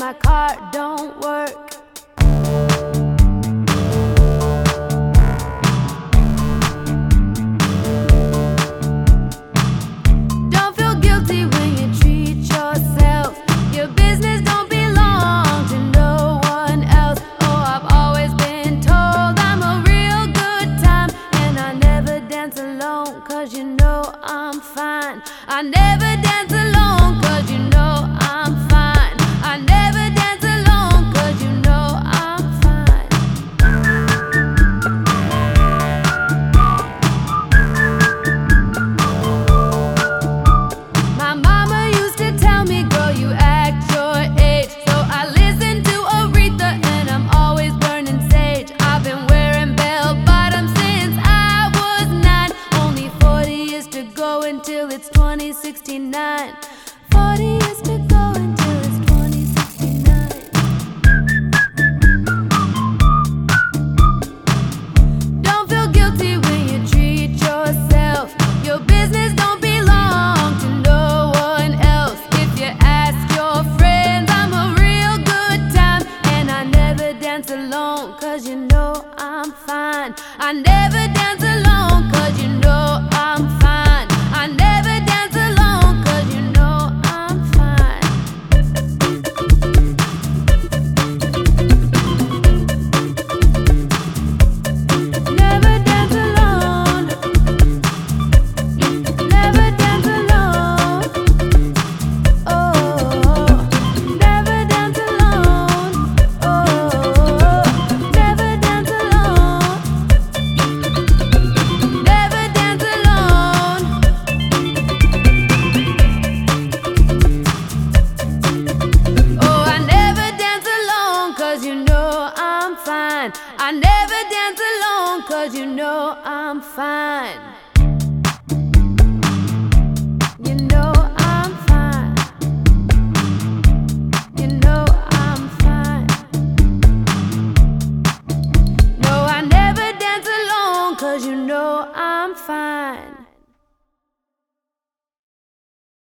my car don't work. Don't feel guilty when you treat yourself. Your business don't belong to no one else. Oh, I've always been told I'm a real good time, and I never dance alone, 'cause you know I'm fine. I never dance alone, 'cause you know I'm fine. I never dance alone, 'cause you know I'm fine. My mama used to tell me, girl, you act your age. So I listen to Aretha and I'm always burning sage. I've been wearing bell bottoms since I was 9. Only 40 years to go until it's 2069. 40 years to go until it's 2069. Don't feel guilty when you treat yourself. Your business don't belong to no one else. If you ask your friends, I'm a real good time, and I never dance alone, 'cause you know I'm fine. I never dance alone, 'cause you know I'm fine. I never dance alone, 'cause you know I'm fine. Never dance alone. Never dance alone. Oh, never dance alone. Oh, never dance alone. Never dance alone. Oh, I never dance alone, 'cause you know I'm fine. I never dance alone, 'cause you know I'm fine.